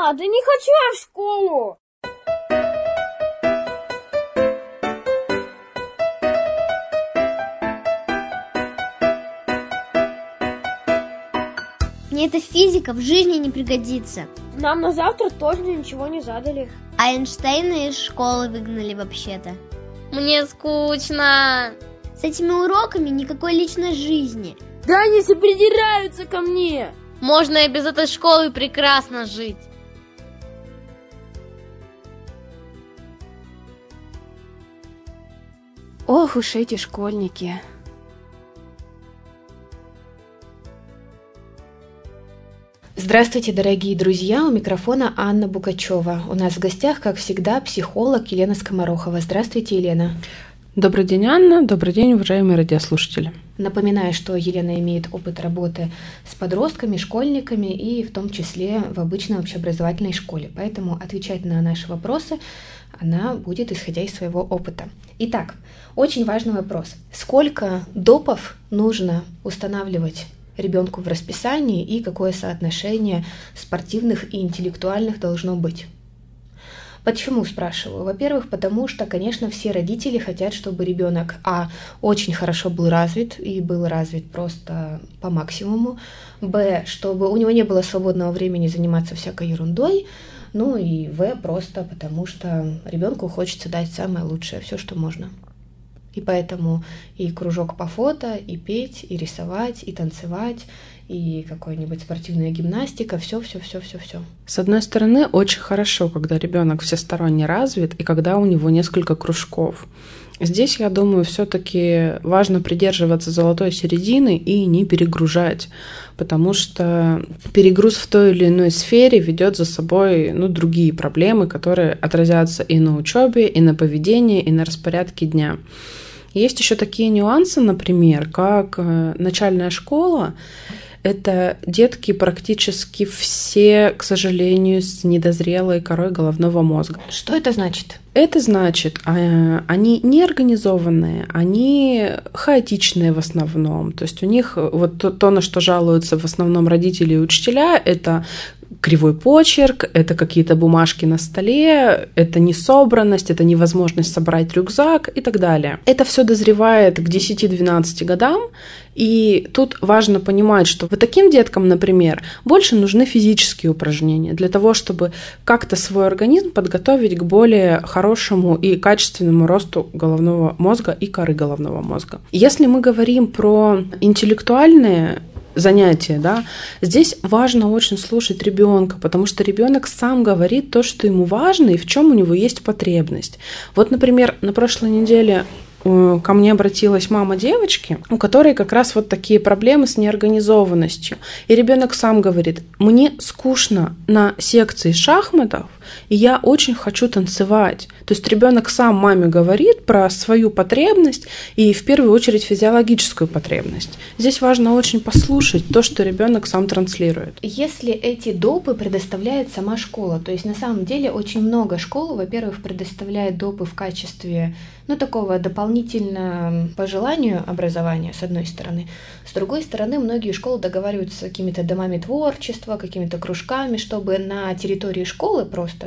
надо, не хочу я в школу. Мне эта физика в жизни не пригодится. Нам на завтра точно ничего не задали. А Эйнштейна из школы выгнали вообще-то. Мне скучно. С этими уроками никакой личной жизни. Да они все придираются ко мне. Можно и без этой школы прекрасно жить. Ох уж эти школьники. Здравствуйте, дорогие друзья! У микрофона Анна Букачева. У нас в гостях, как всегда, психолог Елена Скоморохова. Здравствуйте, Елена. Добрый день, Анна. Добрый день, уважаемые радиослушатели. Напоминаю, что Елена имеет опыт работы с подростками, школьниками и в том числе в обычной общеобразовательной школе. Поэтому отвечать на наши вопросы она будет исходя из своего опыта. Итак, очень важный вопрос. Сколько допов нужно устанавливать ребенку в расписании и какое соотношение спортивных и интеллектуальных должно быть? Почему, спрашиваю? Во-первых, потому что, конечно, все родители хотят, чтобы ребенок очень хорошо был развит и был развит просто по максимуму, чтобы у него не было свободного времени заниматься всякой ерундой, ну и просто потому что ребенку хочется дать самое лучшее, все, что можно. И поэтому и кружок по фото, и петь, и рисовать, и танцевать, и какая-нибудь спортивная гимнастика, все. С одной стороны, очень хорошо, когда ребенок всесторонне развит и когда у него несколько кружков. Здесь, я думаю, все-таки важно придерживаться золотой середины и не перегружать, потому что перегруз в той или иной сфере ведет за собой другие проблемы, которые отразятся и на учебе, и на поведении, и на распорядке дня. Есть еще такие нюансы, например, как начальная школа. Это детки практически все, к сожалению, с недозрелой корой головного мозга. Что это значит? Это значит, они неорганизованные, они хаотичные в основном. То есть у них вот то, на что жалуются в основном родители и учителя, это кривой почерк, это какие-то бумажки на столе, это несобранность, это невозможность собрать рюкзак и так далее. Это все дозревает к 10-12 годам, и тут важно понимать, что вот таким деткам, например, больше нужны физические упражнения для того, чтобы как-то свой организм подготовить к более хорошему и качественному росту головного мозга и коры головного мозга. Если мы говорим про интеллектуальные занятия, здесь важно очень слушать ребенка, потому что ребенок сам говорит то, что ему важно и в чем у него есть потребность. Вот, например, на прошлой неделе ко мне обратилась мама девочки, у которой как раз вот такие проблемы с неорганизованностью. И ребенок сам говорит: мне скучно на секции шахматов, и я очень хочу танцевать. То есть ребенок сам маме говорит про свою потребность и в первую очередь физиологическую потребность. Здесь важно очень послушать то, что ребенок сам транслирует. Если эти допы предоставляет сама школа, то есть на самом деле очень много школ, во-первых, предоставляет допы в качестве такого дополнительно по желанию образования, с одной стороны. С другой стороны, многие школы договариваются с какими-то домами творчества, какими-то кружками, чтобы на территории школы, просто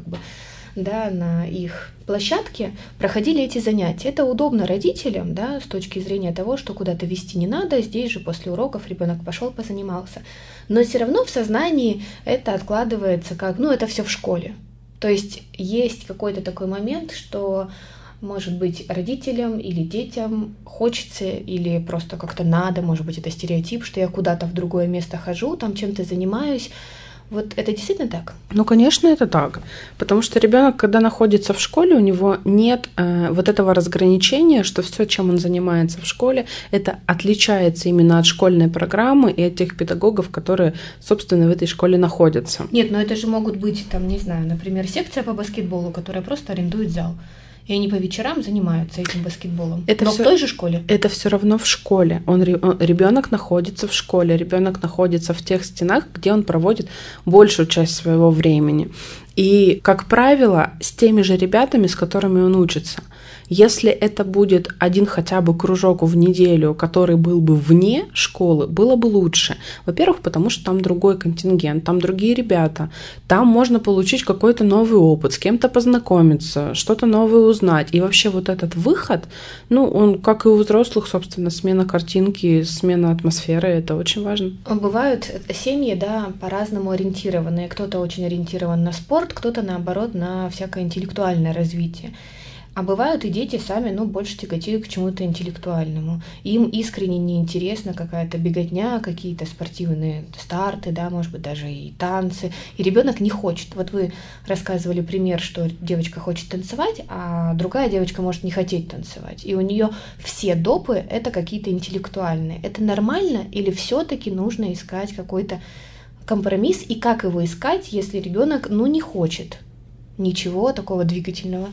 на их площадке проходили эти занятия. Это удобно родителям, с точки зрения того, что куда-то везти не надо, здесь же после уроков ребенок пошел, позанимался. Но все равно в сознании это откладывается как, это все в школе. То есть какой-то такой момент, что может быть, родителям или детям хочется или просто как-то надо, может быть, это стереотип, что я куда-то в другое место хожу, там чем-то занимаюсь. Вот это действительно так? Конечно, это так. Потому что ребенок, когда находится в школе, у него нет вот этого разграничения, что все, чем он занимается в школе, это отличается именно от школьной программы и от тех педагогов, которые, собственно, в этой школе находятся. Нет, но это же могут быть, например, секция по баскетболу, которая просто арендует зал. И они по вечерам занимаются этим баскетболом. Но в той же школе? Это все равно в школе. Ребенок находится в школе, ребенок находится в тех стенах, где он проводит большую часть своего времени. И, как правило, с теми же ребятами, с которыми он учится. Если это будет один хотя бы кружок в неделю, который был бы вне школы, было бы лучше. Во-первых, потому что там другой контингент, там другие ребята, там можно получить какой-то новый опыт, с кем-то познакомиться, что-то новое узнать. И вообще вот этот выход, он, как и у взрослых, собственно, смена картинки, смена атмосферы, это очень важно. Бывают семьи, по-разному ориентированные. Кто-то очень ориентирован на спорт, кто-то, наоборот, на всякое интеллектуальное развитие. А бывают и дети сами, больше тяготеют к чему-то интеллектуальному. Им искренне неинтересна какая-то беготня, какие-то спортивные старты, может быть, даже и танцы. И ребенок не хочет. Вот вы рассказывали пример, что девочка хочет танцевать, а другая девочка может не хотеть танцевать. И у нее все допы — это какие-то интеллектуальные. Это нормально или все-таки нужно искать какой-то компромисс? И как его искать, если ребенок, не хочет ничего такого двигательного?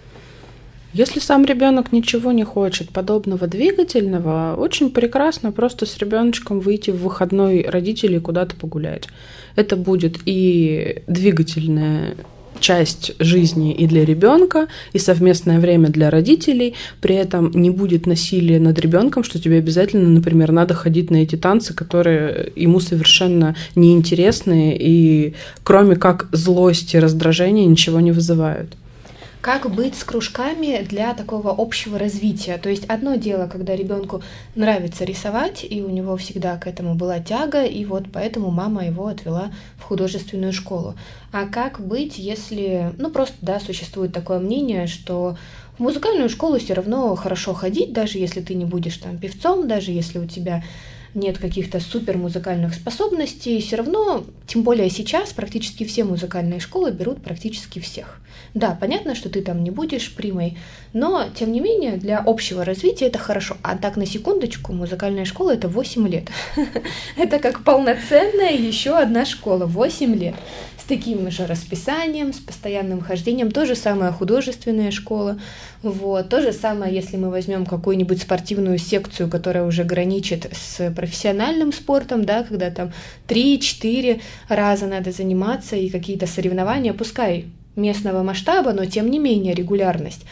Если сам ребенок ничего не хочет подобного двигательного, очень прекрасно просто с ребеночком выйти в выходной родителей куда-то погулять. Это будет и двигательная часть жизни и для ребенка, и совместное время для родителей. При этом не будет насилия над ребенком, что тебе обязательно, например, надо ходить на эти танцы, которые ему совершенно неинтересны и кроме как злости, раздражения ничего не вызывают. Как быть с кружками для такого общего развития? То есть одно дело, когда ребенку нравится рисовать, и у него всегда к этому была тяга, и вот поэтому мама его отвела в художественную школу. А как быть, если, существует такое мнение, что в музыкальную школу все равно хорошо ходить, даже если ты не будешь там певцом, даже если у тебя нет каких-то супер музыкальных способностей, все равно, тем более сейчас, практически все музыкальные школы берут практически всех. Да, понятно, что ты там не будешь примой, но, тем не менее, для общего развития это хорошо. А так, на секундочку, музыкальная школа — это 8 лет. Это как полноценная еще одна школа, 8 лет. С таким же расписанием, с постоянным хождением. То же самое художественная школа. То же самое, если мы возьмем какую-нибудь спортивную секцию, которая уже граничит с профессиональным спортом, когда там 3-4 раза надо заниматься и какие-то соревнования, пускай местного масштаба, но тем не менее регулярность.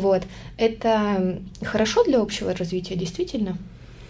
Это хорошо для общего развития, действительно?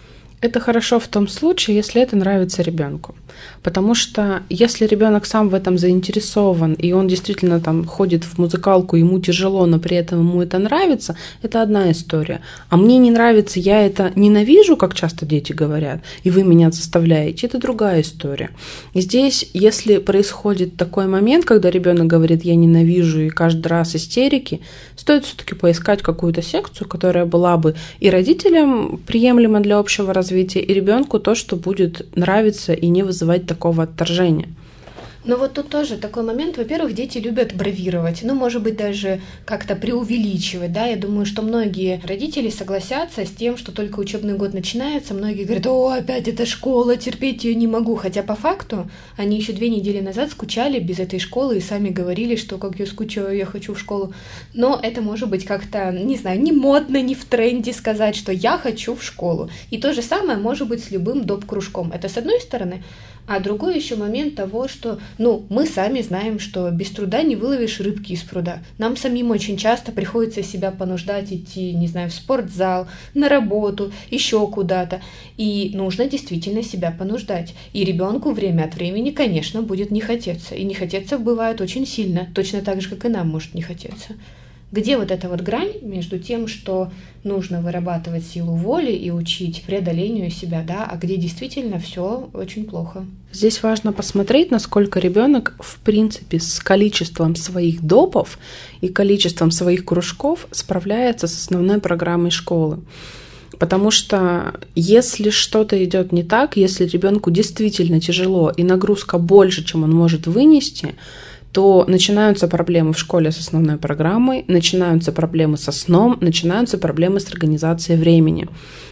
Это хорошо в том случае, если это нравится ребенку. Потому что если ребенок сам в этом заинтересован, и он действительно там ходит в музыкалку, ему тяжело, но при этом ему это нравится, это одна история. А мне не нравится, я это ненавижу, как часто дети говорят, и вы меня заставляете, это другая история. И здесь, если происходит такой момент, когда ребенок говорит «я ненавижу» и каждый раз истерики, стоит все-таки поискать какую-то секцию, которая была бы и родителям приемлема для общего развития, и ребенку то, что будет нравиться и не вызывать такого отторжения. Но тут тоже такой момент. Во-первых, дети любят бравировать, может быть, даже как-то преувеличивать, Я думаю, что многие родители согласятся с тем, что только учебный год начинается, многие говорят: «О, опять эта школа, терпеть ее не могу», хотя по факту они еще 2 недели назад скучали без этой школы и сами говорили, что как я скучаю, я хочу в школу. Но это может быть как-то, не модно, не в тренде сказать, что я хочу в школу. И то же самое может быть с любым доп-кружком. Это с одной стороны. А другой еще момент того, что, мы сами знаем, что без труда не выловишь рыбки из пруда. Нам самим очень часто приходится себя понуждать идти, в спортзал, на работу, еще куда-то. И нужно действительно себя понуждать. И ребенку время от времени, конечно, будет не хотеться. И не хотеться бывает очень сильно, точно так же, как и нам может не хотеться. Где эта грань между тем, что нужно вырабатывать силу воли и учить преодолению себя, а где действительно все очень плохо? Здесь важно посмотреть, насколько ребенок, в принципе, с количеством своих допов и количеством своих кружков справляется с основной программой школы. Потому что если что-то идет не так, если ребенку действительно тяжело и нагрузка больше, чем он может вынести, то начинаются проблемы в школе с основной программой, начинаются проблемы со сном, начинаются проблемы с организацией времени.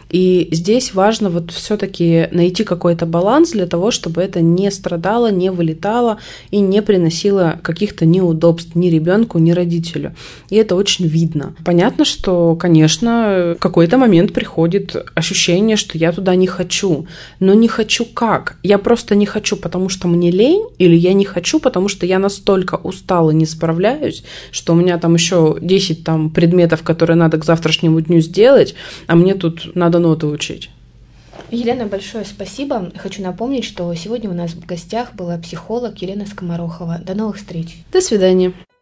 И здесь важно все-таки найти какой-то баланс для того, чтобы это не страдало, не вылетало и не приносило каких-то неудобств ни ребенку, ни родителю. И это очень видно. Понятно, что, конечно, в какой-то момент приходит ощущение, что я туда не хочу. Но не хочу как? Я просто не хочу, потому что мне лень, или я не хочу, потому что я настолько настолько устала, не справляюсь, что у меня там еще 10 там предметов, которые надо к завтрашнему дню сделать, а мне тут надо ноты учить. Елена, большое спасибо. Хочу напомнить, что сегодня у нас в гостях была психолог Елена Скоморохова. До новых встреч. До свидания.